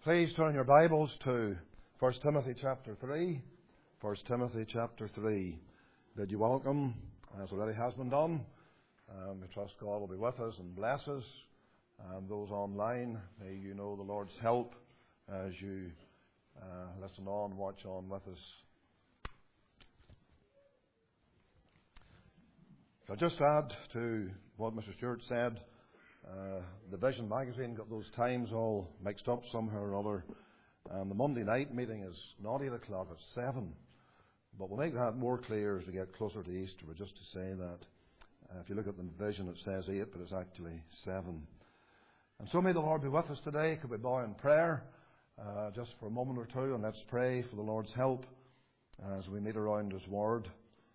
Please turn your Bibles to 1 Timothy chapter 3. 1 Timothy chapter 3. Bid you welcome, as already has been done. We trust God will be with us and bless us. And those online, may you know the Lord's help as you listen on, watch on with us. I'll just add to what Mr. Stewart said. The Vision magazine got those times all mixed up somehow or other. And the Monday night meeting is not 8 o'clock, it's 7. But we'll make that more clear as we get closer to Easter. But just to say that if you look at the Vision, it says 8, but it's actually 7. And so may the Lord be with us today. Could we bow in prayer just for a moment or two, and let's pray for the Lord's help as we meet around His Word.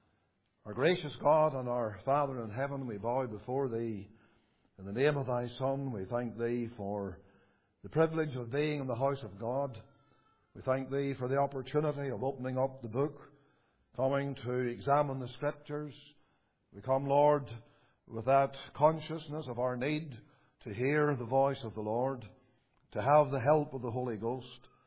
Our gracious God and our Father in heaven, we bow before Thee. In the name of Thy Son, we thank Thee for the privilege of being in the house of God. We thank Thee for the opportunity of opening up the book, coming to examine the Scriptures. We come, Lord, with that consciousness of our need to hear the voice of the Lord, to have the help of the Holy Ghost.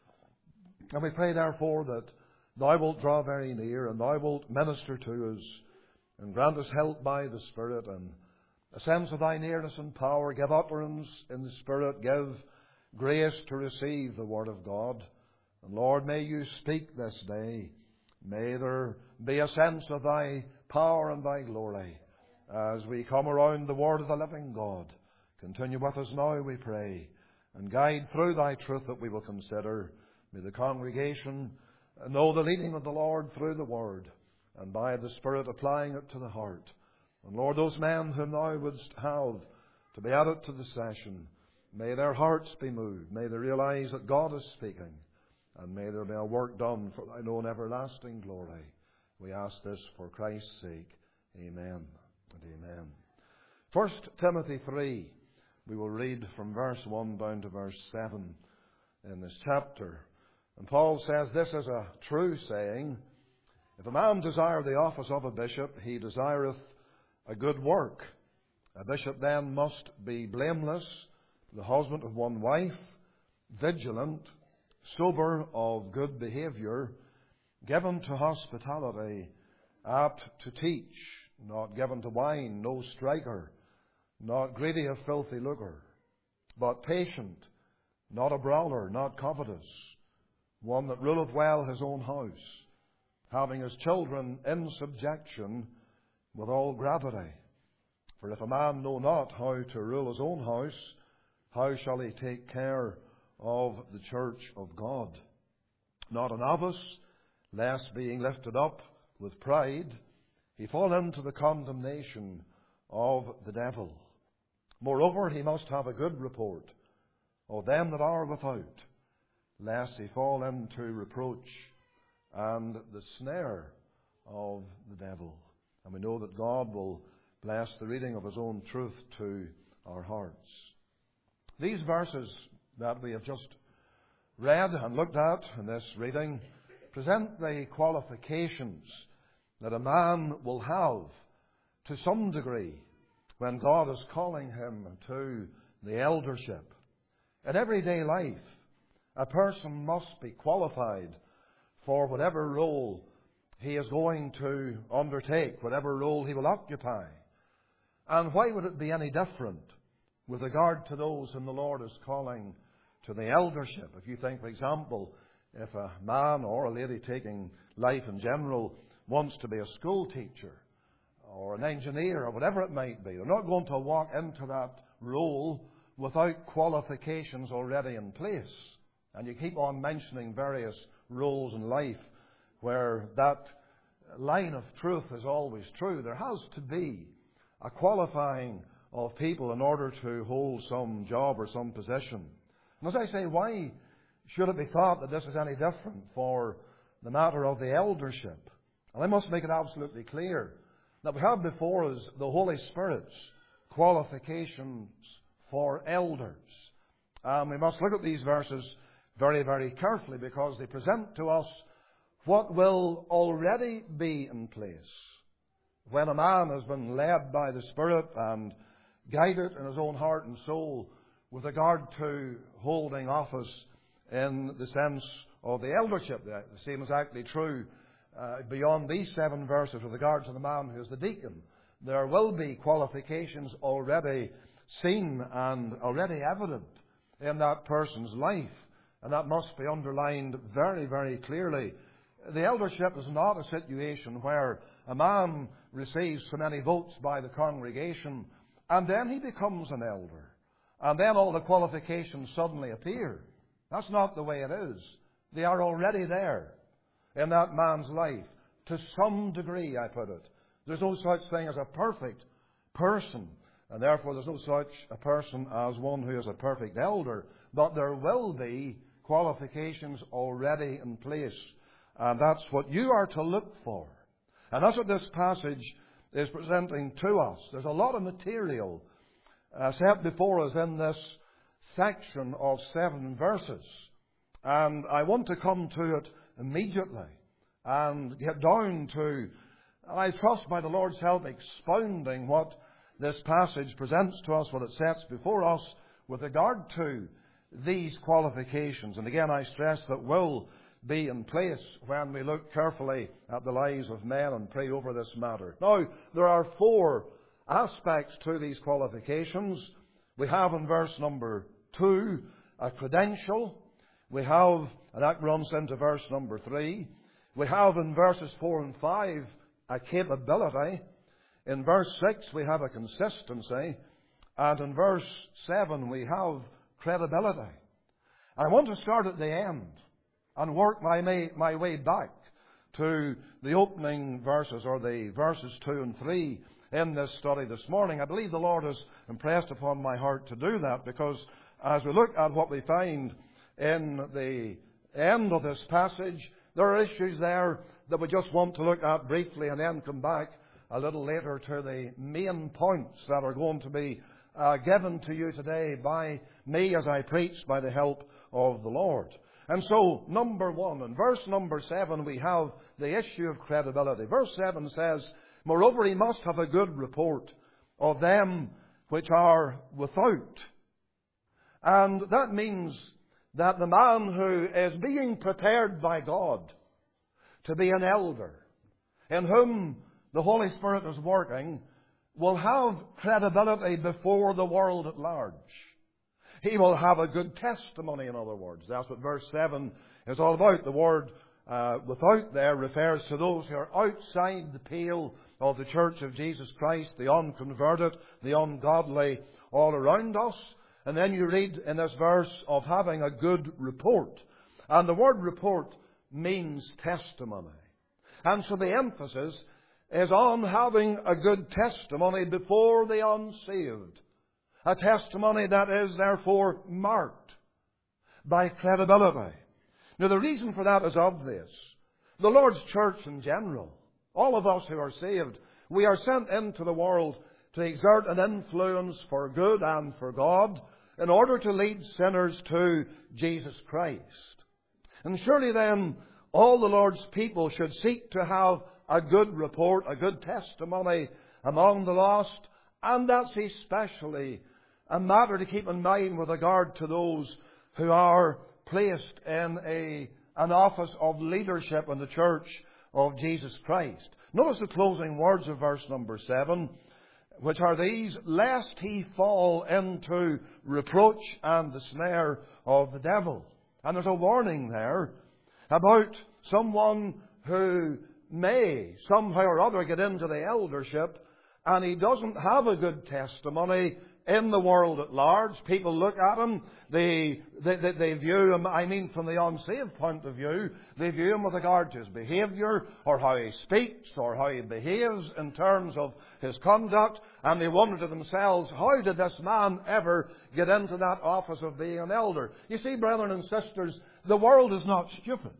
And we pray, therefore, that Thou wilt draw very near and Thou wilt minister to us and grant us help by the Spirit and a sense of Thy nearness and power. Give utterance in the Spirit. Give grace to receive the Word of God. And Lord, may You speak this day. May there be a sense of Thy power and Thy glory as we come around the Word of the living God. Continue with us now, we pray, and guide through Thy truth that we will consider. May the congregation know the leading of the Lord through the Word and by the Spirit applying it to the heart. And Lord, those men whom Thou wouldst have to be added to the session, may their hearts be moved. May they realize that God is speaking. And may there be a work done for Thine own everlasting glory. We ask this for Christ's sake. Amen and amen. 1 Timothy 3. We will read from verse 1 down to verse 7 in this chapter. And Paul says, "This is a true saying. If a man desire the office of a bishop, he desireth a good work. A bishop then must be blameless, the husband of one wife, vigilant, sober, of good behaviour, given to hospitality, apt to teach, not given to wine, no striker, not greedy of filthy lucre, but patient, not a brawler, not covetous, one that ruleth well his own house, having his children in subjection with all gravity. For if a man know not how to rule his own house, how shall he take care of the church of God? Not a novice, lest being lifted up with pride, he fall into the condemnation of the devil. Moreover, he must have a good report of them that are without, lest he fall into reproach and the snare of the devil." And we know that God will bless the reading of His own truth to our hearts. These verses that we have just read and looked at in this reading present the qualifications that a man will have to some degree when God is calling him to the eldership. In everyday life, a person must be qualified for whatever role he is going to undertake, whatever role he will occupy. And why would it be any different with regard to those whom the Lord is calling to the eldership? If you think, for example, if a man or a lady taking life in general wants to be a school teacher or an engineer or whatever it might be, they're not going to walk into that role without qualifications already in place. And you keep on mentioning various roles in life where that line of truth is always true. There has to be a qualifying of people in order to hold some job or some position. And as I say, why should it be thought that this is any different for the matter of the eldership? And I must make it absolutely clear that we have before us the Holy Spirit's qualifications for elders. And we must look at these verses very, very carefully because they present to us what will already be in place when a man has been led by the Spirit and guided in his own heart and soul with regard to holding office in the sense of the eldership. The same is actually true beyond these 7 verses with regard to the man who is the deacon. There will be qualifications already seen and already evident in that person's life. And that must be underlined very, very clearly. The eldership is not a situation where a man receives so many votes by the congregation and then he becomes an elder. And then all the qualifications suddenly appear. That's not the way it is. They are already there in that man's life. To some degree, I put it. There's no such thing as a perfect person. And therefore there's no such a person as one who is a perfect elder. But there will be qualifications already in place. And that's what you are to look for. And that's what this passage is presenting to us. There's a lot of material set before us in this section of 7 verses. And I want to come to it immediately and get down to, I trust by the Lord's help, expounding what this passage presents to us, what it sets before us with regard to these qualifications. And again, I stress that will be in place when we look carefully at the lives of men and pray over this matter. Now, there are 4 aspects to these qualifications. We have in verse number 2 a credential. We have, and that runs into verse number 3. We have in verses 4 and 5 a capability. In verse 6 we have a consistency. And in verse 7 we have credibility. I want to start at the end and work my way back to the opening verses, or the verses 2 and 3 in this study this morning. I believe the Lord has impressed upon my heart to do that, because as we look at what we find in the end of this passage, there are issues there that we just want to look at briefly and then come back a little later to the main points that are going to be given to you today by me as I preach by the help of the Lord. And so, number 1, in verse number 7, we have the issue of credibility. Verse 7 says, "Moreover, he must have a good report of them which are without." And that means that the man who is being prepared by God to be an elder, in whom the Holy Spirit is working, will have credibility before the world at large. He will have a good testimony, in other words. That's what verse 7 is all about. The word without there refers to those who are outside the pale of the Church of Jesus Christ, the unconverted, the ungodly, all around us. And then you read in this verse of having a good report. And the word report means testimony. And so the emphasis is on having a good testimony before the unsaved. A testimony that is therefore marked by credibility. Now the reason for that is obvious. The Lord's church in general, all of us who are saved, we are sent into the world to exert an influence for good and for God in order to lead sinners to Jesus Christ. And surely then all the Lord's people should seek to have a good report, a good testimony among the lost. And that's especially a matter to keep in mind with regard to those who are placed in an office of leadership in the Church of Jesus Christ. Notice the closing words of verse number 7, which are these: "Lest he fall into reproach and the snare of the devil." And there's a warning there about someone who may somehow or other get into the eldership and he doesn't have a good testimony in the world at large. People look at him, they view him, I mean from the unsaved point of view, they view him with regard to his behaviour or how he speaks or how he behaves in terms of his conduct, and they wonder to themselves, how did this man ever get into that office of being an elder? You see, brethren and sisters, the world is not stupid.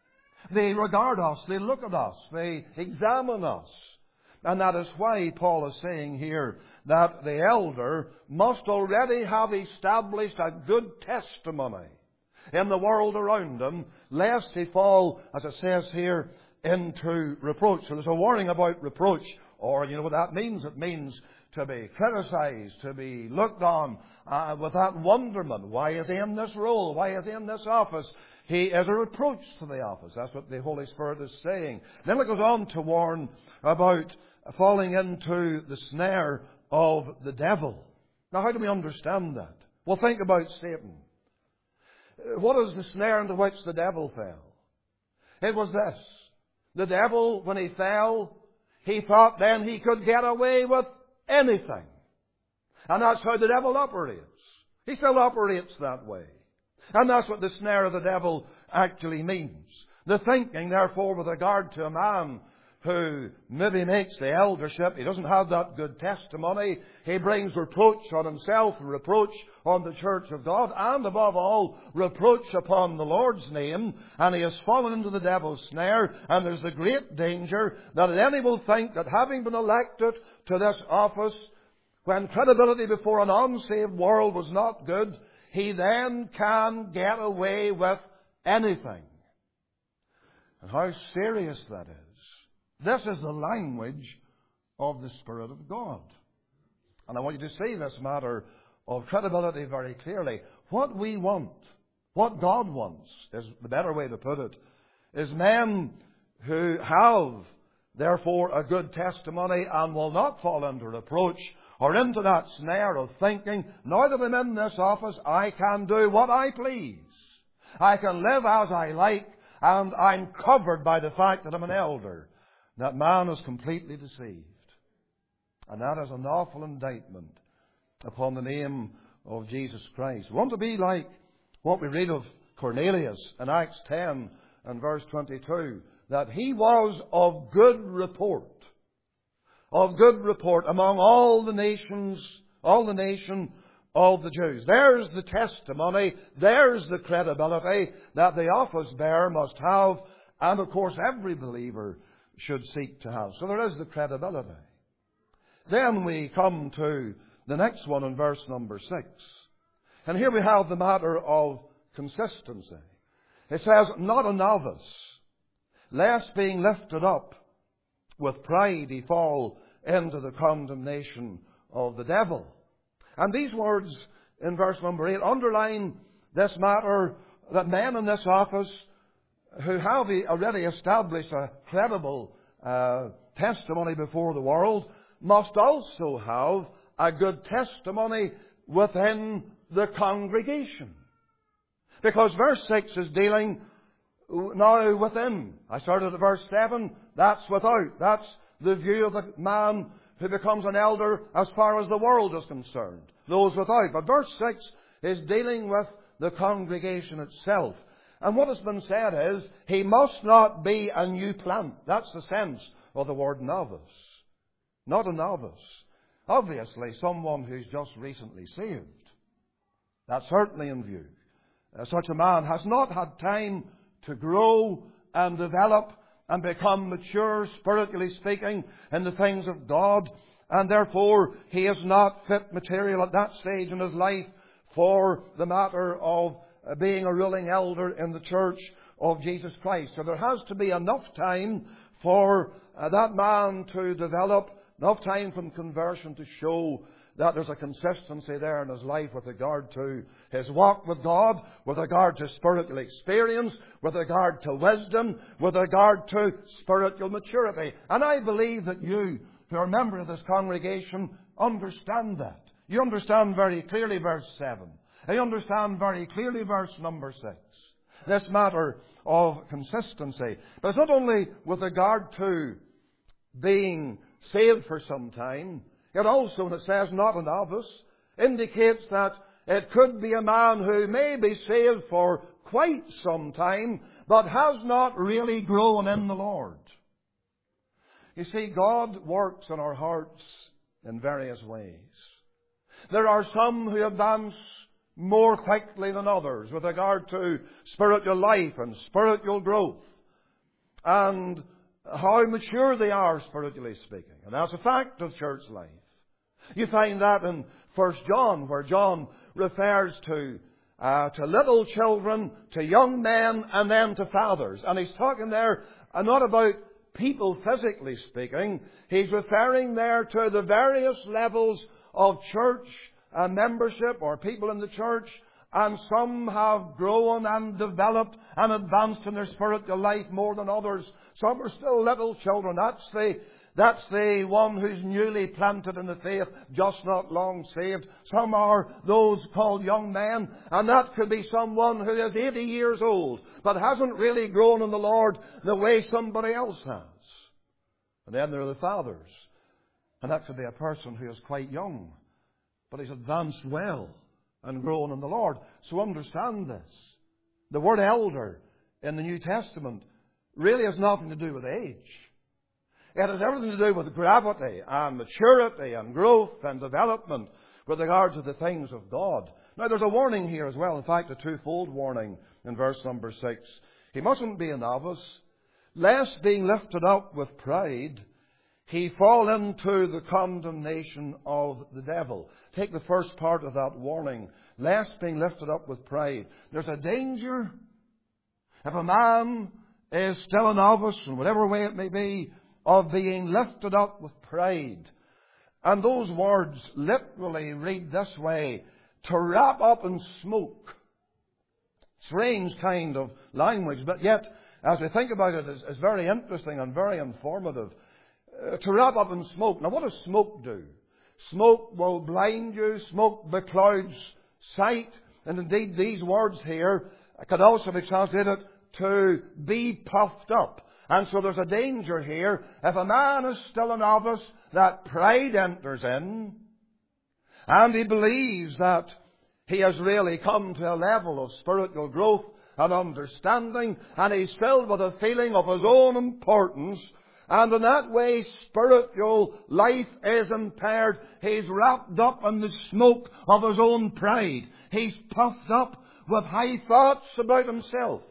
They regard us, they look at us, they examine us. And that is why Paul is saying here that the elder must already have established a good testimony in the world around him, lest he fall, as it says here, into reproach. So there's a warning about reproach. Or, you know what that means? It means to be criticized, to be looked on with that wonderment. Why is he in this role? Why is he in this office? He is a reproach to the office. That's what the Holy Spirit is saying. Then it goes on to warn about falling into the snare of the devil. Now, how do we understand that? Well, think about Satan. What is the snare into which the devil fell? It was this. The devil, when he fell, he thought then he could get away with anything. And that's how the devil operates. He still operates that way. And that's what the snare of the devil actually means. The thinking, therefore, with regard to a man who maybe makes the eldership, he doesn't have that good testimony, he brings reproach on himself and reproach on the church of God, and above all, reproach upon the Lord's name, and he has fallen into the devil's snare, and there's the great danger that any will think that having been elected to this office, when credibility before an unsaved world was not good, he then can get away with anything. And how serious that is. This is the language of the Spirit of God. And I want you to see this matter of credibility very clearly. What we want, what God wants, is the better way to put it, is men who have, therefore, a good testimony and will not fall under reproach or into that snare of thinking, now that I'm in this office, I can do what I please. I can live as I like, and I'm covered by the fact that I'm an elder. That man is completely deceived. And that is an awful indictment upon the name of Jesus Christ. We want to be like what we read of Cornelius in Acts 10 and verse 22, that he was of good report. Of good report among all the nations, all the nation of the Jews. There's the testimony, there's the credibility that the office bearer must have, and of course every believer should seek to have. So there is the credibility. Then we come to the next one in verse number 6. And here we have the matter of consistency. It says, not a novice, lest being lifted up with pride he fall into the condemnation of the devil. And these words in verse number 8 underline this matter that men in this office who have already established a credible testimony before the world must also have a good testimony within the congregation. Because verse 6 is dealing now within. I started at verse 7. That's without. That's the view of the man who becomes an elder as far as the world is concerned. Those without. But verse 6 is dealing with the congregation itself. And what has been said is, he must not be a new plant. That's the sense of the word novice. Not a novice. Obviously, someone who's just recently saved. That's certainly in view. Such a man has not had time to grow and develop and become mature, spiritually speaking, in the things of God. And therefore, he is not fit material at that stage in his life for the matter of being a ruling elder in the church of Jesus Christ. So there has to be enough time for that man to develop, enough time from conversion to show that there's a consistency there in his life with regard to his walk with God, with regard to spiritual experience, with regard to wisdom, with regard to spiritual maturity. And I believe that you, who are a member of this congregation, understand that. You understand very clearly verse 7. You understand very clearly verse number 6. This matter of consistency. But it's not only with regard to being saved for some time. It also, when it says not a novice, indicates that it could be a man who may be saved for quite some time, but has not really grown in the Lord. You see, God works in our hearts in various ways. There are some who advance more quickly than others with regard to spiritual life and spiritual growth, and how mature they are spiritually speaking. And that's a fact of church life. You find that in 1 John, where John refers to little children, to young men, and then to fathers. And he's talking there not about people physically speaking. He's referring there to the various levels of church membership or people in the church. And some have grown and developed and advanced in their spiritual life more than others. Some are still little children. That's the one who's newly planted in the faith, just not long saved. Some are those called young men, and that could be someone who is 80 years old, but hasn't really grown in the Lord the way somebody else has. And then there are the fathers, and that could be a person who is quite young, but he's advanced well and grown in the Lord. So understand this. The word elder in the New Testament really has nothing to do with age. It has everything to do with gravity and maturity and growth and development with regard to the things of God. Now there's a warning here as well. In fact, a twofold warning in verse number 6. He mustn't be a novice, lest being lifted up with pride, he fall into the condemnation of the devil. Take the first part of that warning. Lest being lifted up with pride. There's a danger if a man is still a novice, in whatever way it may be, of being lifted up with pride. And those words literally read this way: to wrap up in smoke. Strange kind of language, but yet, as we think about it, it's very interesting and very informative. To wrap up in smoke. Now what does smoke do? Smoke will blind you. Smoke beclouds sight. And indeed these words here could also be translated to be puffed up. And so there's a danger here. If a man is still a novice, that pride enters in, and he believes that he has really come to a level of spiritual growth and understanding, and he's filled with a feeling of his own importance, and in that way spiritual life is impaired. He's wrapped up in the smoke of his own pride. He's puffed up with high thoughts about himself.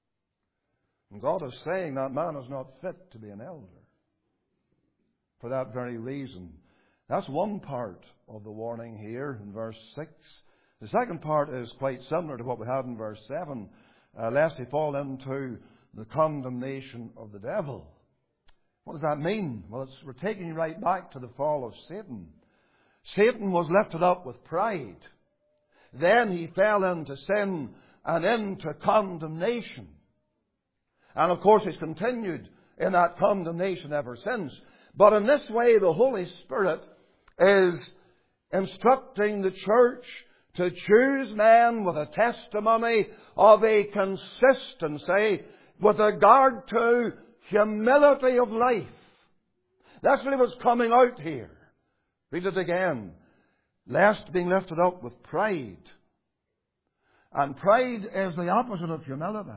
And God is saying that man is not fit to be an elder. For that very reason. That's one part of the warning here in verse 6. The second part is quite similar to what we had in verse 7. Lest he fall into the condemnation of the devil. What does that mean? Well, we're taking you right back to the fall of Satan. Satan was lifted up with pride. Then he fell into sin and into condemnation. And of course he's continued in that condemnation ever since. But in this way the Holy Spirit is instructing the church to choose men with a testimony of a consistency with regard to humility of life. That's really what's coming out here. Read it again. Lest being lifted up with pride. And pride is the opposite of humility.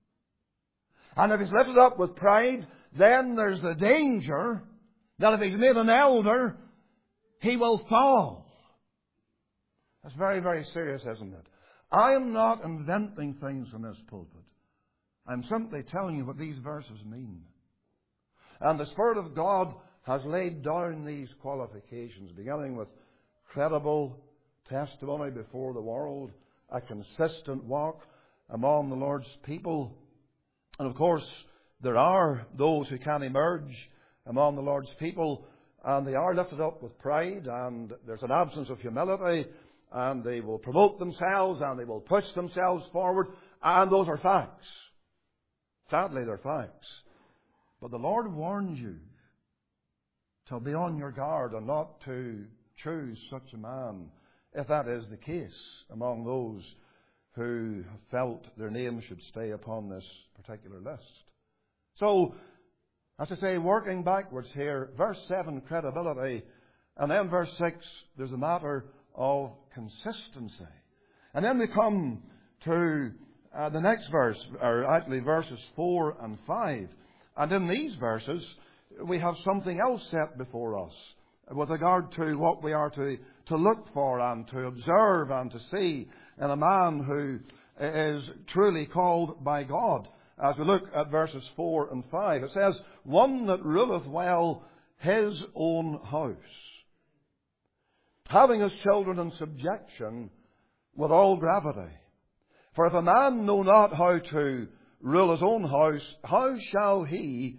And if he's lifted up with pride, then there's the danger that if he's made an elder, he will fall. That's very, very serious, isn't it? I am not inventing things from this pulpit. I'm simply telling you what these verses mean. And the Spirit of God has laid down these qualifications, beginning with credible testimony before the world, a consistent walk among the Lord's people. And of course, there are those who can emerge among the Lord's people, and they are lifted up with pride, and there's an absence of humility, and they will promote themselves, and they will push themselves forward, and those are facts. Sadly, they're facts. But the Lord warns you to be on your guard and not to choose such a man, if that is the case among those who felt their name should stay upon this particular list. So, as I say, working backwards here, verse 7, credibility, and then verse 6, there's a matter of consistency. And then we come to the next verse, or actually verses 4 and 5. And in these verses, we have something else set before us with regard to what we are to look for and to observe and to see in a man who is truly called by God. As we look at verses 4 and 5, it says, one that ruleth well his own house, having his children in subjection with all gravity. For if a man know not how to rule his own house, how shall he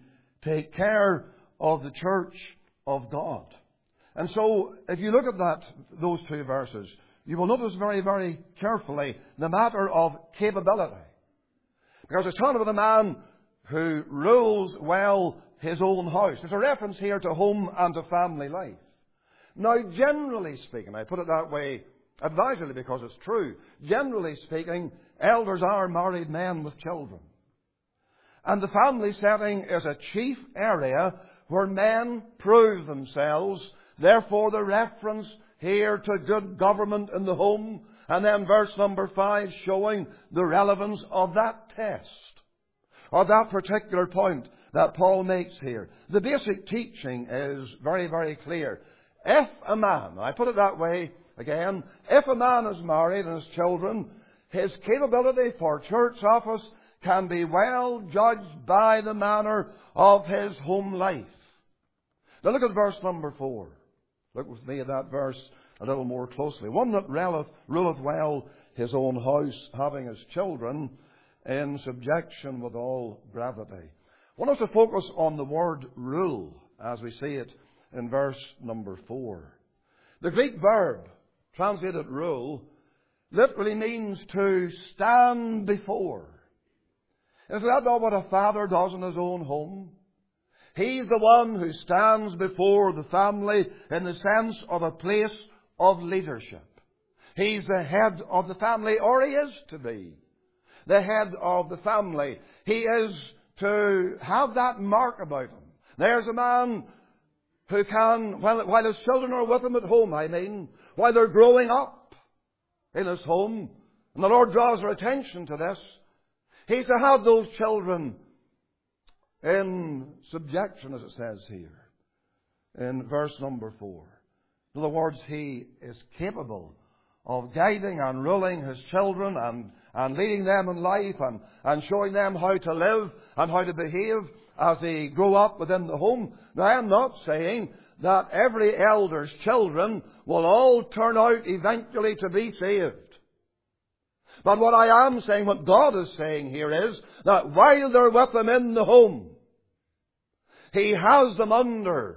take care of the church of God. And so, if you look at those two verses, you will notice very, very carefully the matter of capability. Because it's talking about a man who rules well his own house. There's a reference here to home and to family life. Now, generally speaking, I put it that way advisedly because it's true. Generally speaking, elders are married men with children. And the family setting is a chief area where men prove themselves. Therefore, the reference here to good government in the home. And then verse number 5 showing the relevance of that test. Or that particular point that Paul makes here. The basic teaching is very, very clear. If a man, I put it that way again, if a man is married and has children, his capability for church office can be well judged by the manner of his home life. Now look at verse number 4. Look with me at that verse a little more closely. One that ruleth well his own house, having his children in subjection with all gravity. I want us to focus on the word rule as we see it in verse number 4. The Greek verb, translated rule, literally means to stand before. Is that not what a father does in his own home? He's the one who stands before the family in the sense of a place of leadership. He's the head of the family, or he is to be the head of the family. He is to have that mark about him. There's a man who can, while his children are with him at home, while they're growing up in his home, and the Lord draws our attention to this, he's to have those children in subjection, as it says here, in verse number 4. In other words, he is capable of guiding and ruling his children and leading them in life and showing them how to live and how to behave as they grow up within the home. Now, I am not saying that every elder's children will all turn out eventually to be saved. But what I am saying, what God is saying here is that while they're with them in the home, He has them under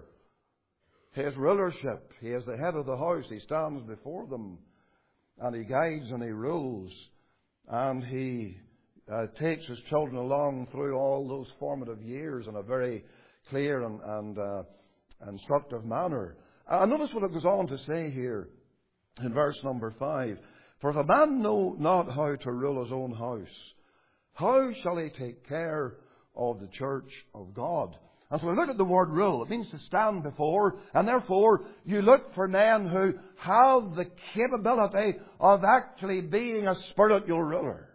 His rulership. He is the head of the house. He stands before them and He guides and He rules. And He takes His children along through all those formative years in a very clear and instructive manner. And notice what it goes on to say here in verse number 5. For if a man know not how to rule his own house, how shall he take care of the church of God? And so we look at the word rule. It means to stand before, and therefore you look for men who have the capability of actually being a spiritual ruler.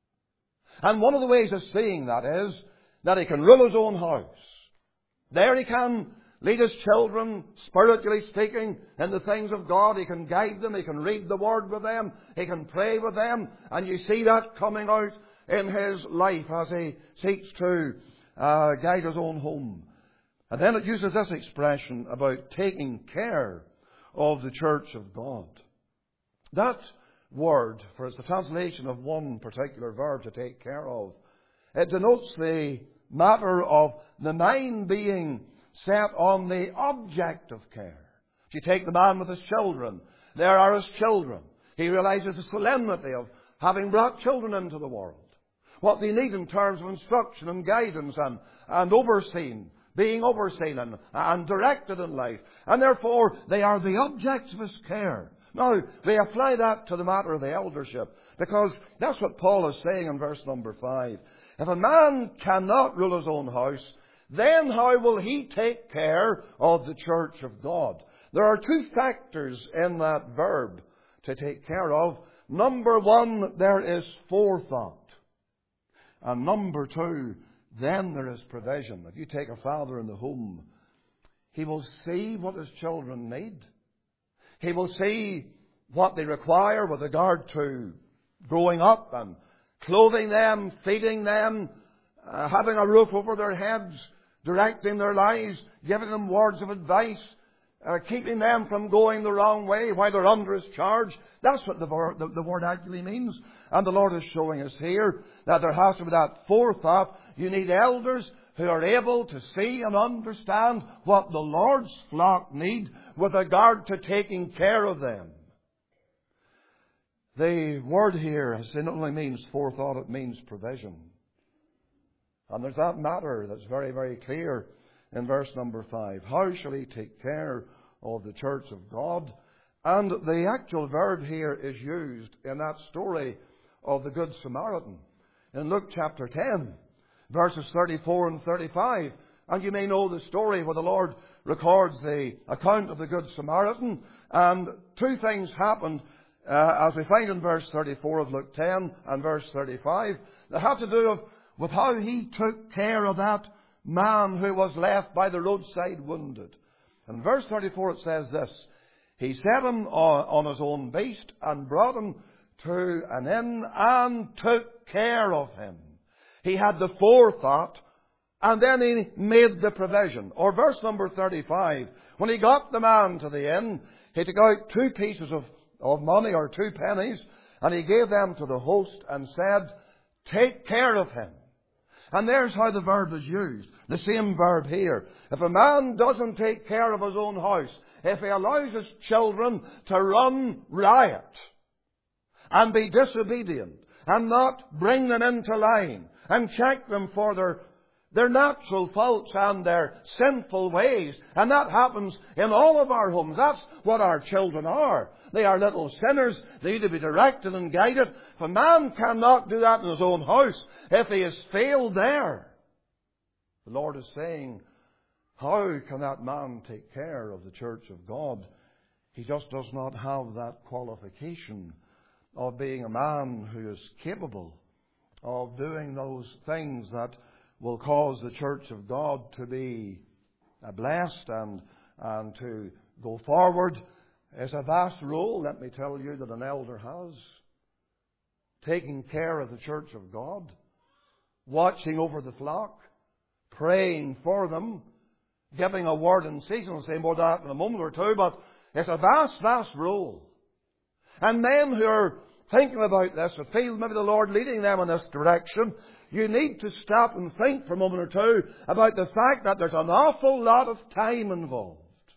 And one of the ways of seeing that is that he can rule his own house. There he can lead his children, spiritually speaking, in the things of God. He can guide them. He can read the Word with them. He can pray with them. And you see that coming out in his life as he seeks to guide his own home. And then it uses this expression about taking care of the church of God. That word, for it's the translation of one particular verb, to take care of, it denotes the matter of the mind being set on the object of care. If you take the man with his children, there are his children. He realizes the solemnity of having brought children into the world. What they need in terms of instruction and guidance and overseen, being overseen and directed in life. And therefore, they are the objects of his care. Now, they apply that to the matter of the eldership, because that's what Paul is saying in verse number 5. If a man cannot rule his own house, then how will he take care of the church of God? There are two factors in that verb, to take care of. Number one, there is forethought. And number two, then there is provision. If you take a father in the home, he will see what his children need. He will see what they require with regard to growing up and clothing them, feeding them, having a roof over their heads, directing their lives, giving them words of advice, keeping them from going the wrong way while they're under His charge. That's what the word actually means. And the Lord is showing us here that there has to be that forethought. You need elders who are able to see and understand what the Lord's flock need with regard to taking care of them. The word here not only means forethought, it means provision. And there's that matter that's very, very clear in verse number 5. How shall He take care of the church of God? And the actual verb here is used in that story of the Good Samaritan in Luke chapter 10, verses 34 and 35. And you may know the story where the Lord records the account of the Good Samaritan. And two things happened, as we find in verse 34 of Luke 10 and verse 35, that have to do with how He took care of that man who was left by the roadside wounded. In verse 34 it says this: He set him on his own beast and brought him to an inn and took care of him. He had the forethought, and then He made the provision. Or verse number 35, when He got the man to the inn, He took out 2 pieces of money, or 2 pennies, and He gave them to the host and said, take care of him. And there's how the verb is used. The same verb here. If a man doesn't take care of his own house, if he allows his children to run riot and be disobedient and not bring them into line and check them for their natural faults and their sinful ways, and that happens in all of our homes. That's what our children are. They are little sinners. They need to be directed and guided. If a man cannot do that in his own house, if he has failed there, the Lord is saying, how can that man take care of the church of God? He just does not have that qualification of being a man who is capable of doing those things that will cause the church of God to be blessed and to go forward. It's a vast role, let me tell you, that an elder has. Taking care of the church of God, watching over the flock, praying for them, giving a word in season. I'll say more than that in a moment or two, but it's a vast, vast role. And men who are thinking about this, who feel maybe the Lord leading them in this direction, you need to stop and think for a moment or two about the fact that there's an awful lot of time involved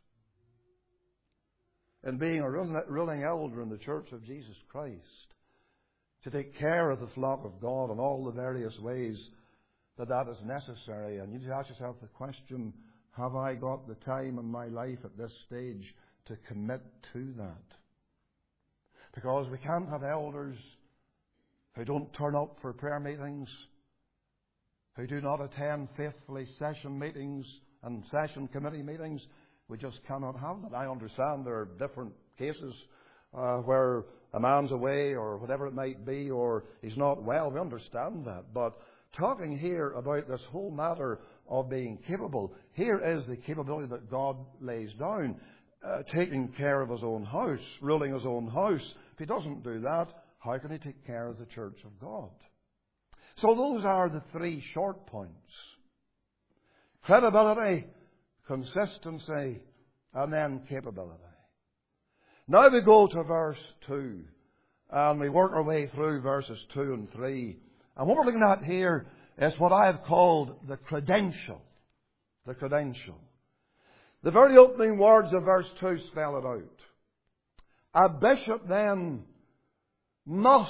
in being a ruling elder in the Church of Jesus Christ, to take care of the flock of God in all the various ways that is necessary. And you need to ask yourself the question, have I got the time in my life at this stage to commit to that? Because we can't have elders who don't turn up for prayer meetings, who do not attend faithfully session meetings and session committee meetings. We just cannot have that. I understand there are different cases where a man's away or whatever it might be, or he's not well. We understand that. But talking here about this whole matter of being capable, here is the capability that God lays down. Taking care of his own house, ruling his own house. If he doesn't do that, how can he take care of the church of God? So those are the 3 short points. Credibility, consistency, and then capability. Now we go to verse 2, and we work our way through verses 2 and 3. And what we're looking at here is what I have called the credential. The credential. The very opening words of verse 2 spell it out. A bishop then must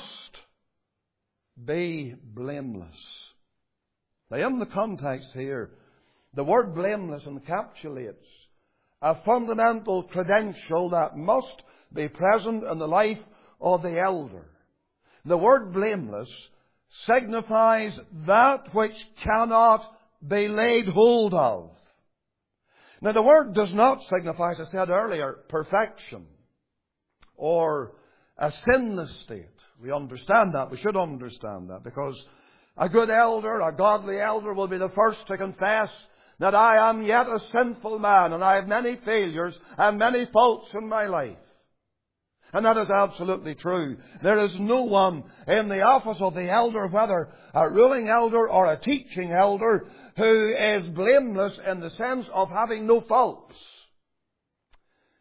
be blameless. Now in the context here, the word blameless encapsulates a fundamental credential that must be present in the life of the elder. The word blameless signifies that which cannot be laid hold of. Now the word does not signify, as I said earlier, perfection or a sinless state. We understand that. We should understand that, because a good elder, a godly elder, will be the first to confess that I am yet a sinful man and I have many failures and many faults in my life. And that is absolutely true. There is no one in the office of the elder, whether a ruling elder or a teaching elder, who is blameless in the sense of having no faults.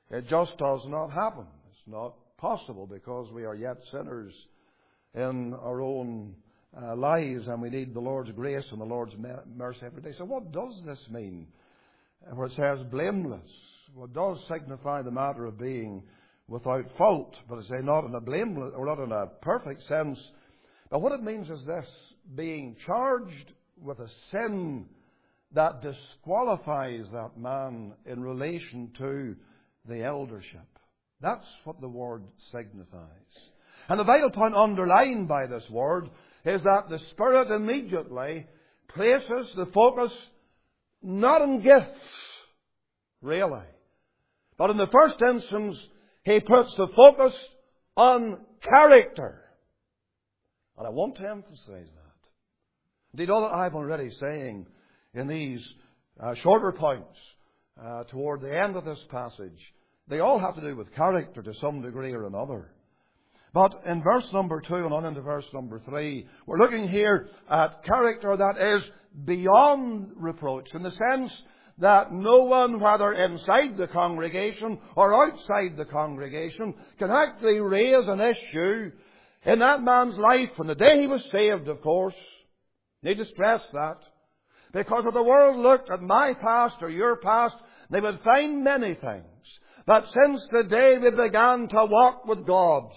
It just does not happen. It's not possible because we are yet sinners in our own lives, and we need the Lord's grace and the Lord's mercy every day. So what does this mean? Where it says blameless, well, it does signify the matter of being without fault, but I say not in a blameless or not in a perfect sense. But what it means is this: being charged with a sin that disqualifies that man in relation to the eldership. That's what the word signifies. And the vital point underlined by this word is that the Spirit immediately places the focus not on gifts, really, but in the first instance, He puts the focus on character. And I want to emphasize that. Indeed, all that I've already saying in these shorter points toward the end of this passage, they all have to do with character to some degree or another. But in verse number 2 and on into verse number 3, we're looking here at character that is beyond reproach, in the sense that no one, whether inside the congregation or outside the congregation, can actually raise an issue in that man's life from the day he was saved, of course. Need to stress that. Because if the world looked at my past or your past, they would find many things. But since the day we began to walk with God,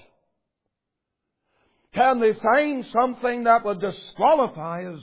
can they find something that would disqualify us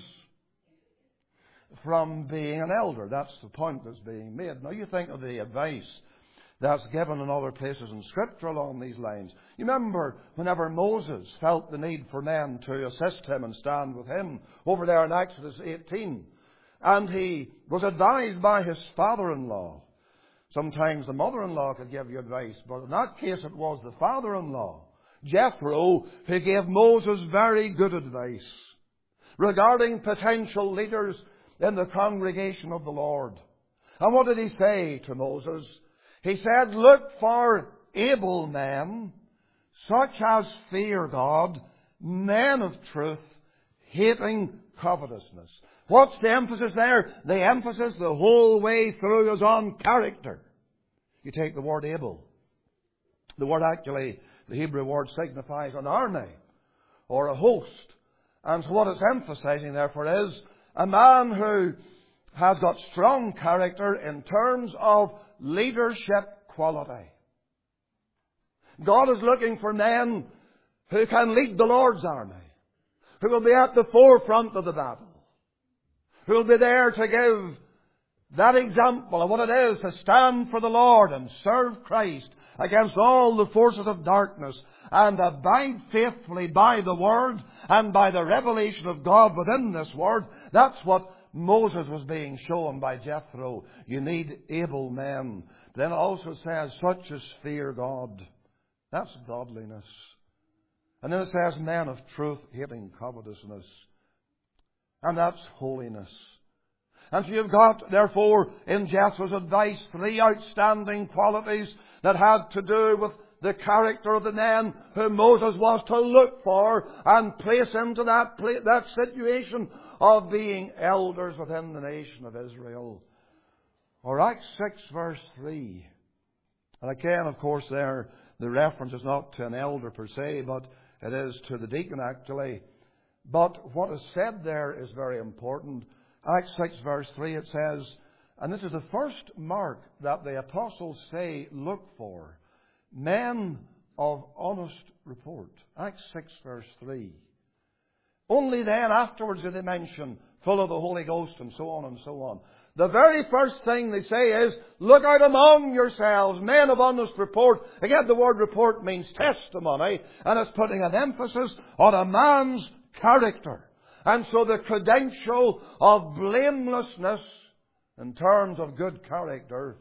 from being an elder? That's the point that's being made. Now you think of the advice that's given in other places in Scripture along these lines. You remember whenever Moses felt the need for men to assist him and stand with him over there in Exodus 18. And he was advised by his father-in-law. Sometimes the mother-in-law could give you advice, but in that case it was the father-in-law, Jethro, who gave Moses very good advice regarding potential leaders in the congregation of the Lord. And what did he say to Moses? He said, look for able men, such as fear God, men of truth, hating covetousness. What's the emphasis there? The emphasis the whole way through is on character. You take the word able. The word actually, the Hebrew word signifies an army or a host. And so what it's emphasizing therefore is a man who has got strong character in terms of leadership quality. God is looking for men who can lead the Lord's army, who will be at the forefront of the battle, who will be there to give that example of what it is to stand for the Lord and serve Christ against all the forces of darkness and abide faithfully by the Word and by the revelation of God within this Word. That's what Moses was being shown by Jethro. You need able men. Then it also says, such as fear God. That's godliness. And then it says, men of truth, hating covetousness. And that's holiness. And so you've got, therefore, in Jethro's advice, 3 outstanding qualities that had to do with the character of the men whom Moses was to look for and place into that situation of being elders within the nation of Israel. Or Acts 6 verse 3. And again, of course, there the reference is not to an elder per se, but it is to the deacon actually. But what is said there is very important. Acts 6 verse 3, it says, and this is the first mark that the apostles say, look for, men of honest report. Acts 6 verse 3. Only then afterwards do they mention full of the Holy Ghost and so on and so on. The very first thing they say is, look out among yourselves, men of honest report. Again, the word report means testimony, and it's putting an emphasis on a man's character. And so the credential of blamelessness in terms of good character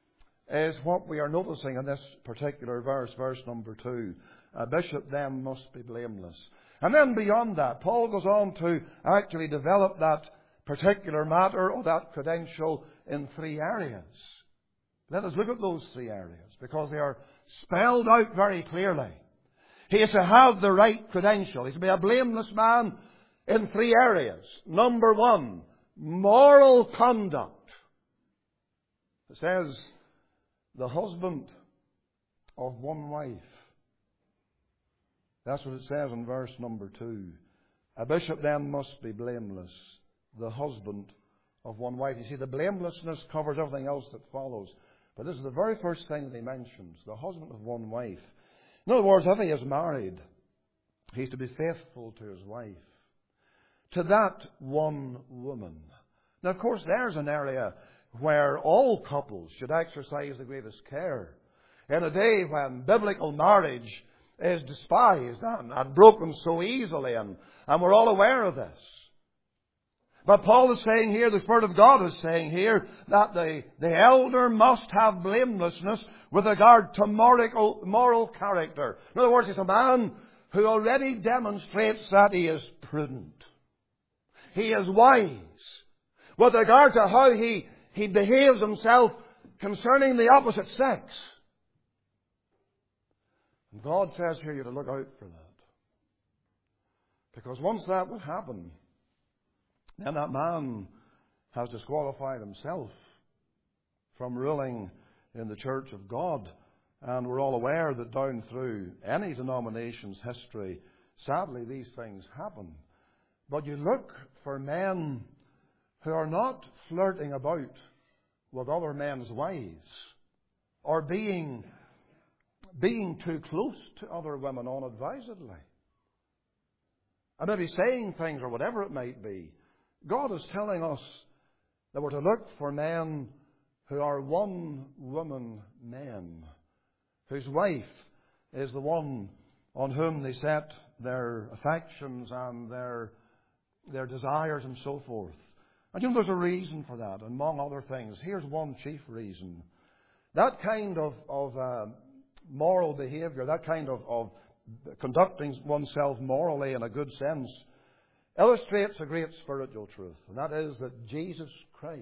is what we are noticing in this particular verse, verse number 2. A bishop then must be blameless. And then beyond that, Paul goes on to actually develop that particular matter or that credential in 3 areas. Let us look at those 3 areas because they are spelled out very clearly. He is to have the right credential. He is to be a blameless man in 3 areas. Number 1, moral conduct. It says, the husband of one wife. That's what it says in verse number 2. A bishop then must be blameless, the husband of one wife. You see, the blamelessness covers everything else that follows. But this is the very first thing that he mentions, the husband of one wife. In other words, if he is married, he's to be faithful to his wife, to that one woman. Now, of course, there's an area where all couples should exercise the greatest care. In a day when biblical marriage is despised and broken so easily, and we're all aware of this. But Paul is saying here, the Spirit of God is saying here, that the elder must have blamelessness with regard to moral character. In other words, he's a man who already demonstrates that he is prudent. He is wise with regard to how he behaves himself concerning the opposite sex. And God says here you're to look out for that. Because once that would happen, then that man has disqualified himself from ruling in the church of God. And we're all aware that down through any denomination's history, sadly, these things happen. But you look for men who are not flirting about with other men's wives or being too close to other women unadvisedly. And maybe saying things or whatever it might be. God is telling us that we're to look for men who are one-woman men, whose wife is the one on whom they set their affections and their desires and so forth. And you know there's a reason for that, among other things. Here's one chief reason. That kind of moral behaviour, that kind of conducting oneself morally in a good sense, illustrates a great spiritual truth, and that is that Jesus Christ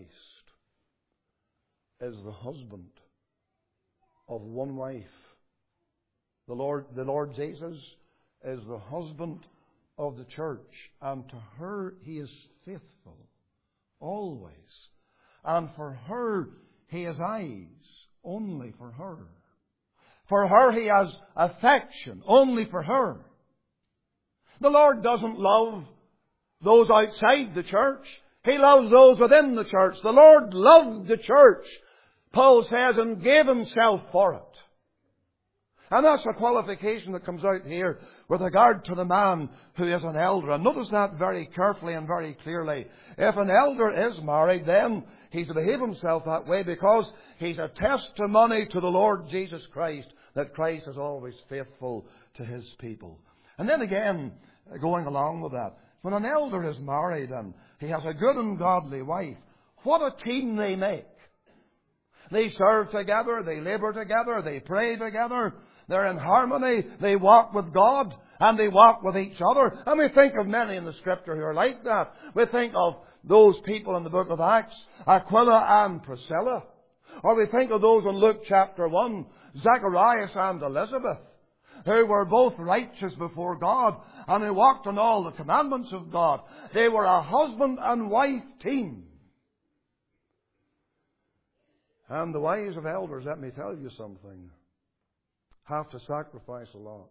is the husband of one wife. The Lord Jesus is the husband of the church, and to her he is faithful always. And for her he has eyes only for her. For her he has affection only for her. The Lord doesn't love those outside the church. He loves those within the church. The Lord loved the church, Paul says, and gave himself for it. And that's a qualification that comes out here with regard to the man who is an elder. And notice that very carefully and very clearly. If an elder is married, then he's to behave himself that way because he's a testimony to the Lord Jesus Christ that Christ is always faithful to his people. And then again, going along with that, when an elder is married and he has a good and godly wife, what a team they make. They serve together, they labour together, they pray together, they're in harmony, they walk with God, and they walk with each other. And we think of many in the Scripture who are like that. We think of those people in the book of Acts, Aquila and Priscilla. Or we think of those in Luke chapter 1, Zacharias and Elizabeth, who were both righteous before God and who walked in all the commandments of God. They were a husband and wife team. And the wives of elders, let me tell you something, have to sacrifice a lot.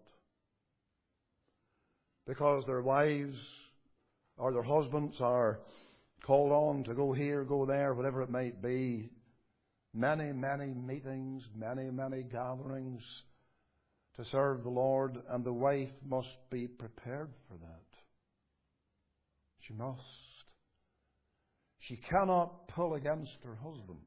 Because their wives or their husbands are called on to go here, go there, whatever it might be. Many, many meetings, many, many gatherings to serve the Lord, and the wife must be prepared for that. She must. She cannot pull against her husband.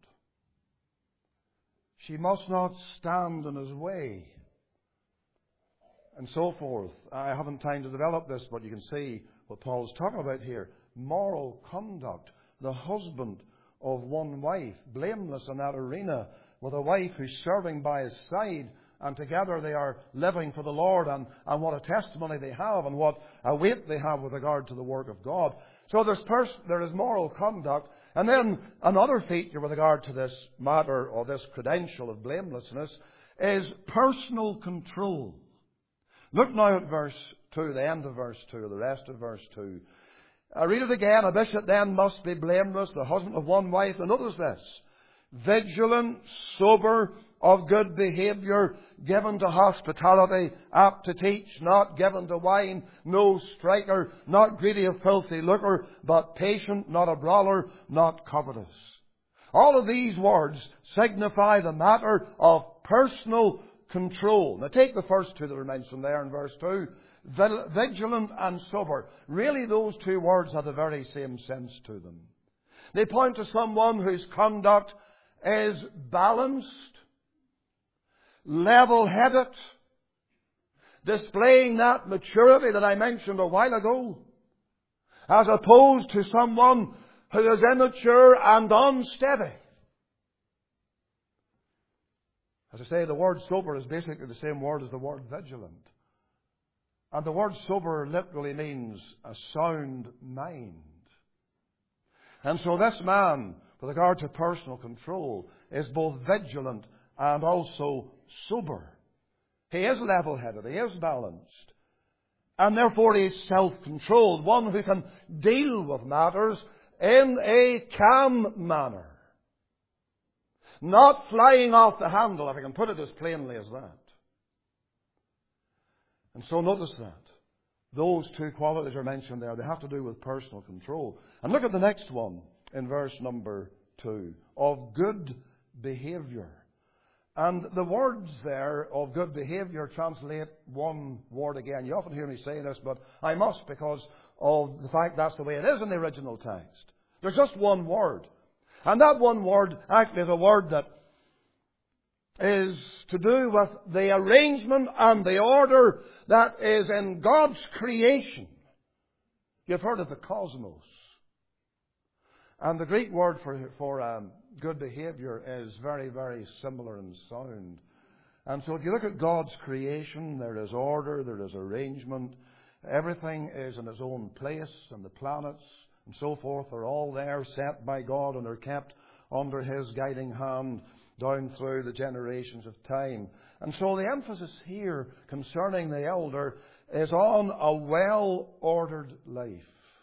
She must not stand in his way, and so forth. I haven't time to develop this, but you can see what Paul's talking about here. Moral conduct. The husband of one wife, blameless in that arena, with a wife who's serving by his side, and together they are living for the Lord, and what a testimony they have, and what a weight they have with regard to the work of God. So there is moral conduct. And then another feature with regard to this matter, or this credential of blamelessness, is personal control. Look now at verse 2, the end of verse 2, the rest of verse 2. I read it again. A bishop then must be blameless, the husband of one wife. And notice this: vigilant, sober, of good behaviour, given to hospitality, apt to teach, not given to wine, no striker, not greedy of filthy lucre, but patient, not a brawler, not covetous. All of these words signify the matter of personal control. Now take the first two that are mentioned there in verse 2. Vigilant and sober. Really those two words have the very same sense to them. They point to someone whose conduct is balanced, level-headed, displaying that maturity that I mentioned a while ago, as opposed to someone who is immature and unsteady. As I say, the word sober is basically the same word as the word vigilant. And the word sober literally means a sound mind. And so this man, with regard to personal control, is both vigilant and also sober. He is level-headed, he is balanced. And therefore he is self-controlled, one who can deal with matters in a calm manner. Not flying off the handle, if I can put it as plainly as that. And so notice that. Those two qualities are mentioned there. They have to do with personal control. And look at the next one in verse number 2. Of good behaviour. And the words there of good behaviour translate one word again. You often hear me say this, but I must because of the fact that's the way it is in the original text. There's just one word. And that one word actually is a word that is to do with the arrangement and the order that is in God's creation. You've heard of the cosmos. And the Greek word for good behaviour is very, very similar in sound. And so if you look at God's creation, there is order, there is arrangement. Everything is in its own place, and the planets and so forth are all there, set by God, and are kept under His guiding hand down through the generations of time. And so the emphasis here concerning the elder is on a well-ordered life.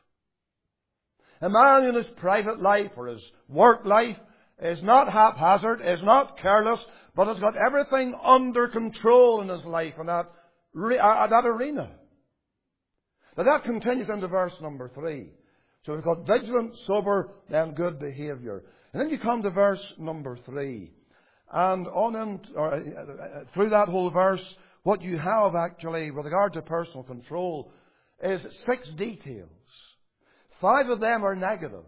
A man in his private life or his work life is not haphazard, is not careless, but has got everything under control in his life in that arena. Now that continues into verse number 3. So we've got vigilant, sober, then good behaviour. And then you come to verse number 3. And through that whole verse, what you have actually, with regard to personal control, is 6 details. 5 of them are negative.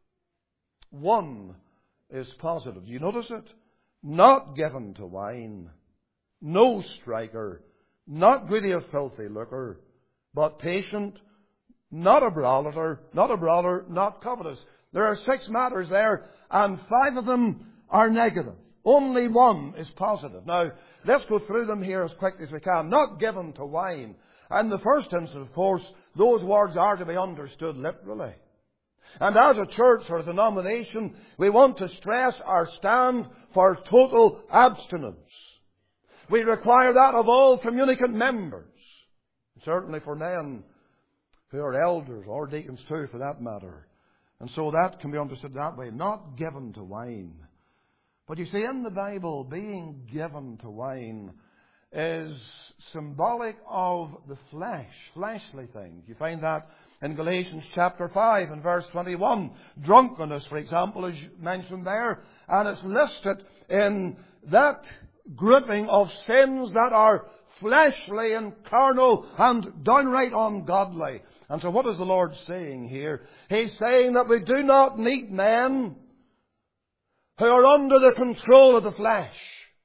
1 is positive. Do you notice it? Not given to wine, no striker, not greedy of filthy lucre, but patient, not a brawler, not covetous. There are 6 matters there, and 5 of them are negative. Only 1 is positive. Now, let's go through them here as quickly as we can. Not given to wine. And the first instance, of course, those words are to be understood literally. And as a church or a denomination, we want to stress our stand for total abstinence. We require that of all communicant members. Certainly for men who are elders, or deacons too, for that matter. And so that can be understood that way. Not given to wine. But you see, in the Bible, being given to wine is symbolic of the flesh, fleshly things. You find that in Galatians chapter 5 and verse 21. Drunkenness, for example, is mentioned there. And it's listed in that grouping of sins that are fleshly and carnal and downright ungodly. And so what is the Lord saying here? He's saying that we do not need men who are under the control of the flesh.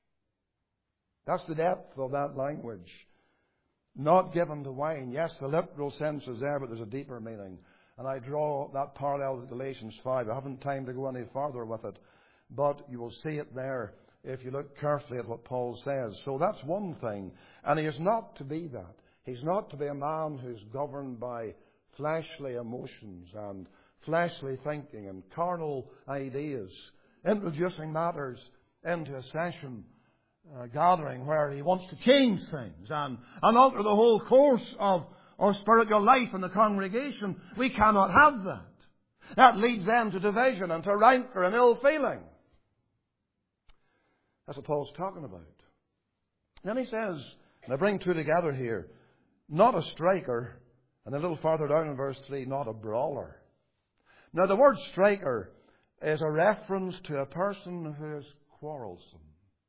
That's the depth of that language. Not given to wine. Yes, the literal sense is there, but there's a deeper meaning. And I draw that parallel with Galatians 5. I haven't time to go any further with it, but you will see it there if you look carefully at what Paul says. So that's one thing. And he is not to be that. He's not to be a man who's governed by fleshly emotions and fleshly thinking and carnal ideas, introducing matters into a session gathering where he wants to change things and alter the whole course of spiritual life in the congregation. We cannot have that. That leads then to division and to rancor and ill feeling. That's what Paul's talking about. Then he says, and I bring two together here, not a striker, and then a little farther down in verse 3, not a brawler. Now the word striker is a reference to a person who is quarrelsome.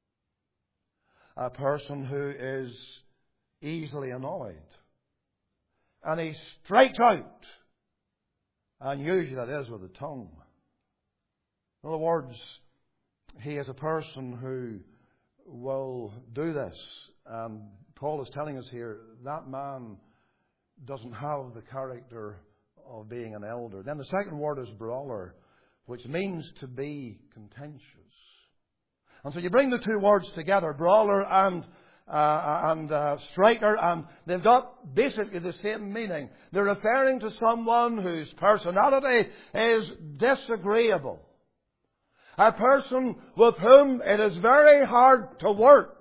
A person who is easily annoyed. And he strikes out. And usually that is with the tongue. In other words, he is a person who will do this. And Paul is telling us here, that man doesn't have the character of being an elder. Then the second word is brawler, which means to be contentious. And so you bring the two words together, brawler and striker, and they've got basically the same meaning. They're referring to someone whose personality is disagreeable. A person with whom it is very hard to work.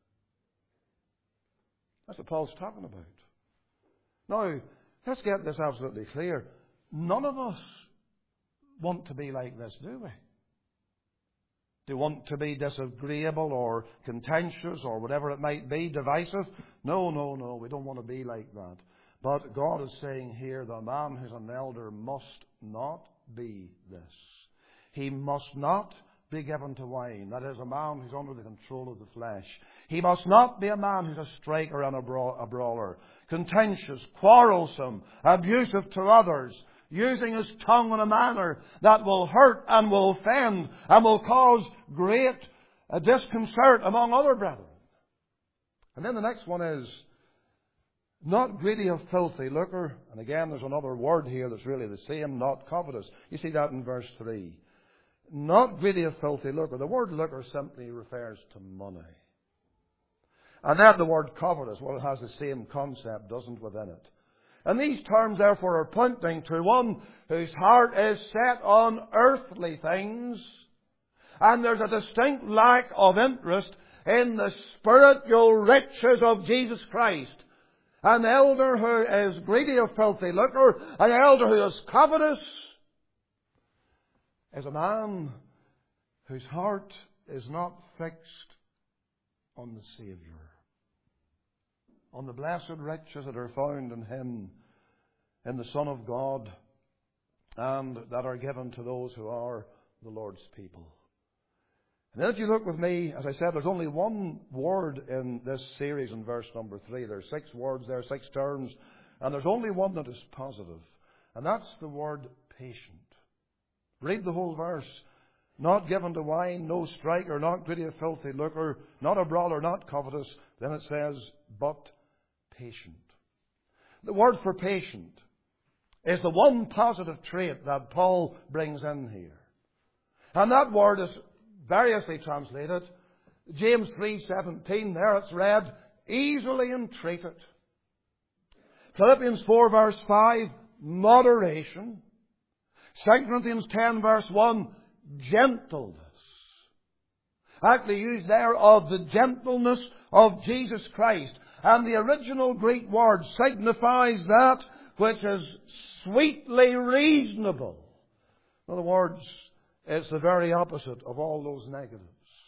That's what Paul's talking about. Now, let's get this absolutely clear. None of us want to be like this, do we? Do you want to be disagreeable or contentious or whatever it might be, divisive? No, we don't want to be like that. But God is saying here, the man who's an elder must not be this. He must not be given to wine. That is, a man who's under the control of the flesh. He must not be a man who's a striker and a brawler. Contentious, quarrelsome, abusive to others, using his tongue in a manner that will hurt and will offend and will cause great disconcert among other brethren. And then the next one is not greedy of filthy lucre. And again, there's another word here that's really the same, not covetous. You see that in verse 3. Not greedy of filthy lucre. The word lucre simply refers to money. And then the word covetous, well, it has the same concept, doesn't, within it. And these terms, therefore, are pointing to one whose heart is set on earthly things, and there's a distinct lack of interest in the spiritual riches of Jesus Christ. An elder who is greedy of filthy lucre, an elder who is covetous, is a man whose heart is not fixed on the Saviour, on the blessed riches that are found in Him, in the Son of God, and that are given to those who are the Lord's people. And then if you look with me, as I said, there's only one word in this series in verse number 3. There's 6 words there, 6 terms, and there's only one that is positive, and that's the word patient. Read the whole verse. Not given to wine, no striker, not greedy of filthy lucre, not a brawler, not covetous. Then it says, but patient. The word for patient is the one positive trait that Paul brings in here. And that word is variously translated. James 3:17, there it's read, easily entreated. Philippians 4 verse 5, moderation. 2 Corinthians 10 verse 1, gentleness. Actually used there of the gentleness of Jesus Christ. And the original Greek word signifies that which is sweetly reasonable. In other words, it's the very opposite of all those negatives.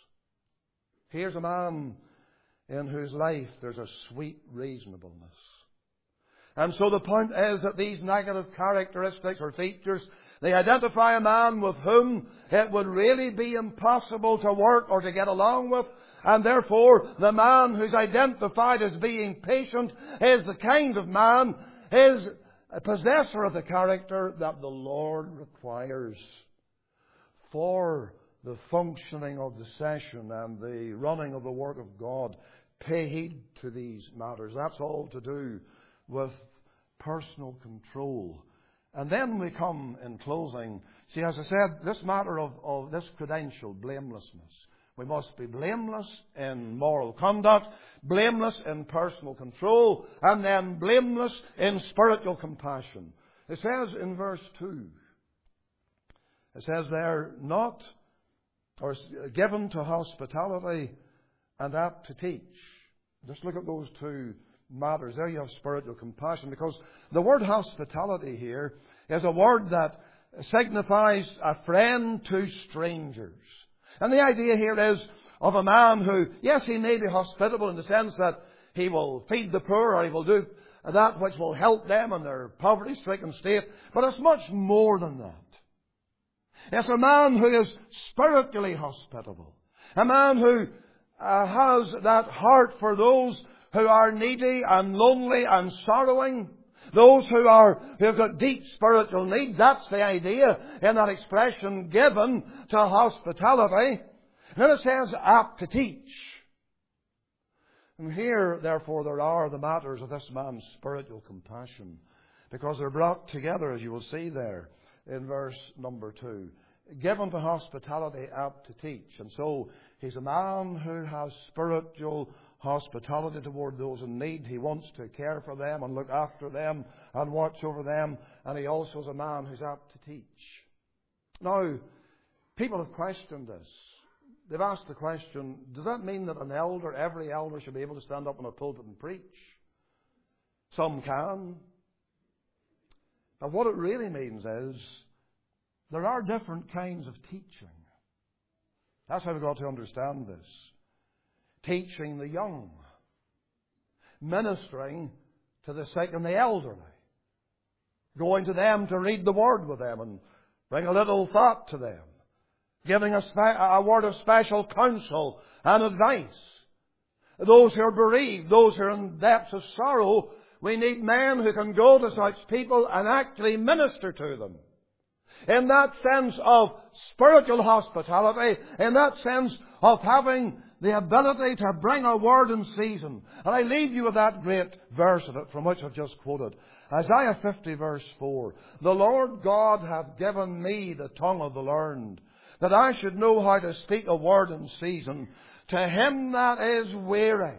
Here's a man in whose life there's a sweet reasonableness. And so the point is that these negative characteristics or features, they identify a man with whom it would really be impossible to work or to get along with. And therefore, the man who's identified as being patient is the kind of man, is a possessor of the character that the Lord requires for the functioning of the session and the running of the work of God. Pay heed to these matters. That's all to do with personal control. And then we come in closing. See, as I said, this matter of this credential, blamelessness. We must be blameless in moral conduct, blameless in personal control, and then blameless in spiritual compassion. It says in verse 2, it says there, not, or given to hospitality and apt to teach. Just look at those two matters. There you have spiritual compassion, because the word hospitality here is a word that signifies a friend to strangers. And the idea here is of a man who, yes, he may be hospitable in the sense that he will feed the poor or he will do that which will help them in their poverty-stricken state, but it's much more than that. It's a man who is spiritually hospitable. A man who has that heart for those who are needy and lonely and sorrowing. Those who have got deep spiritual needs. That's the idea in that expression given to hospitality. And then it says, apt to teach. And here, therefore, there are the matters of this man's spiritual compassion, because they're brought together, as you will see there in verse number 2. Given to hospitality, apt to teach. And so, he's a man who has spiritual hospitality toward those in need. He wants to care for them and look after them and watch over them. And he also is a man who's apt to teach. Now, people have questioned this. They've asked the question, does that mean that an elder, every elder, should be able to stand up in a pulpit and preach? Some can. And what it really means is, there are different kinds of teaching. That's how we've got to understand this. Teaching the young. Ministering to the sick and the elderly. Going to them to read the Word with them and bring a little thought to them. Giving a word of special counsel and advice. Those who are bereaved, those who are in depths of sorrow, we need men who can go to such people and actually minister to them. In that sense of spiritual hospitality, in that sense of having the ability to bring a word in season. And I leave you with that great verse of it from which I've just quoted. Isaiah 50 verse 4. The Lord God hath given me the tongue of the learned, that I should know how to speak a word in season to him that is weary.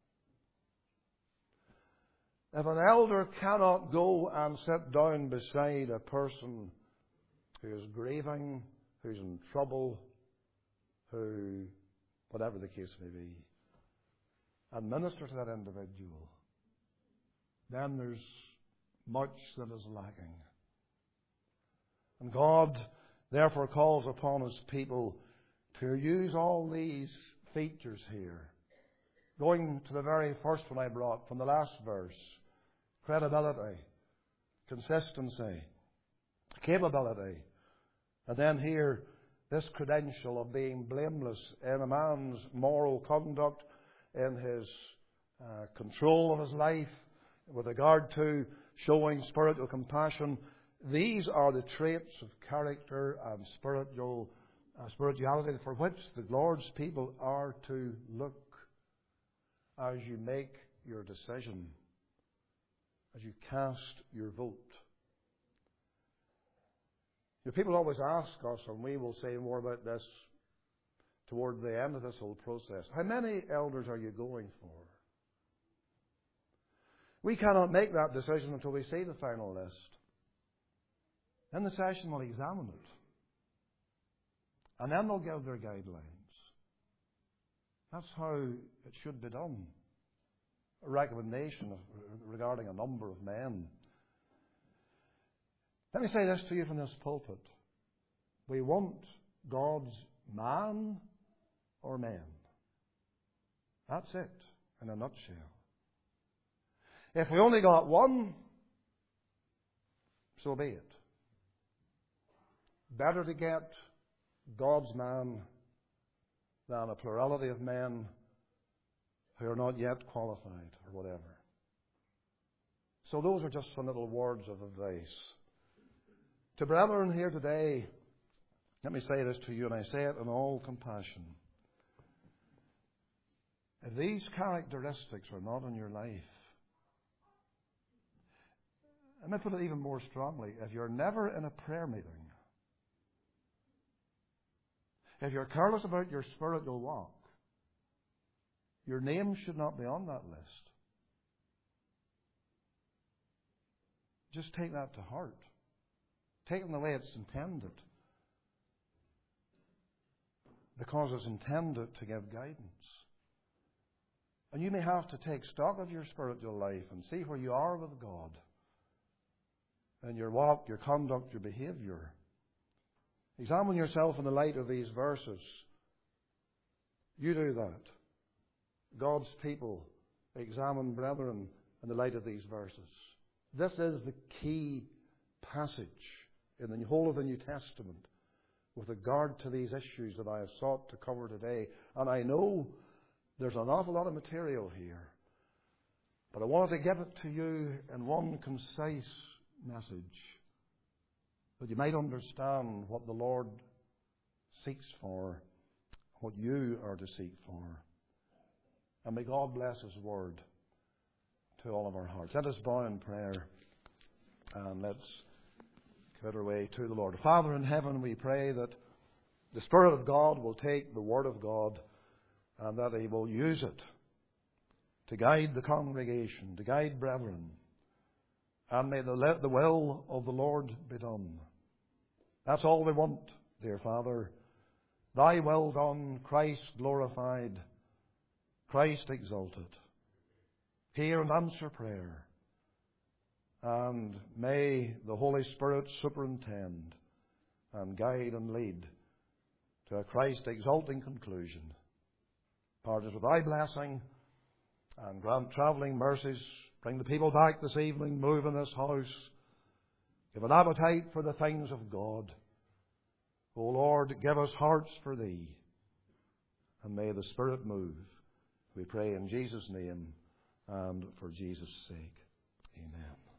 If an elder cannot go and sit down beside a person who is grieving, who's in trouble, who, whatever the case may be, and minister to that individual, then there's much that is lacking. And God therefore calls upon His people to use all these features here. Going to the very first one I brought from the last verse, credibility, consistency, capability, and then here, this credential of being blameless in a man's moral conduct, in his control of his life, with regard to showing spiritual compassion. These are the traits of character and spirituality for which the Lord's people are to look as you make your decision, as you cast your vote. People always ask us, and we will say more about this toward the end of this whole process, how many elders are you going for? We cannot make that decision until we see the final list. Then the session will examine it. And then they'll give their guidelines. That's how it should be done. A recommendation regarding a number of men. Let me say this to you from this pulpit. We want God's man or men. That's it, in a nutshell. If we only got one, so be it. Better to get God's man than a plurality of men who are not yet qualified or whatever. So those are just some little words of advice. To brethren here today, let me say this to you, and I say it in all compassion. If these characteristics are not in your life, let me put it even more strongly, if you're never in a prayer meeting, if you're careless about your spiritual walk, your name should not be on that list. Just take that to heart. Take it in the way it's intended. Because it's intended to give guidance. And you may have to take stock of your spiritual life and see where you are with God. And your walk, your conduct, your behavior. Examine yourself in the light of these verses. You do that. God's people examine brethren in the light of these verses. This is the key passage in the whole of the New Testament with regard to these issues that I have sought to cover today. And I know there's an awful lot of material here, but I wanted to give it to you in one concise message, that you might understand what the Lord seeks for, what you are to seek for. And may God bless His word to all of our hearts. Let us bow in prayer and let's commit our way to the Lord. Father in heaven, we pray that the Spirit of God will take the Word of God and that He will use it to guide the congregation, to guide brethren. And may the will of the Lord be done. That's all we want, dear Father. Thy will done, Christ glorified, Christ exalted. Hear and answer prayer. And may the Holy Spirit superintend and guide and lead to a Christ exalting conclusion. Part us with thy blessing and grant travelling mercies. Bring the people back this evening. Move in this house. Give an appetite for the things of God. O Lord, give us hearts for Thee. And may the Spirit move. We pray in Jesus' name and for Jesus' sake. Amen.